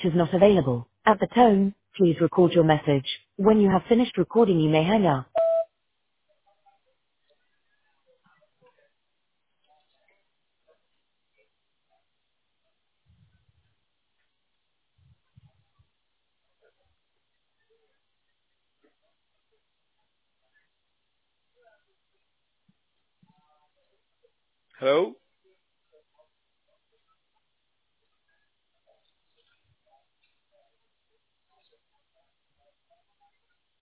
is not available. At the tone, please record your message. When you have finished recording, you may hang up. Hello?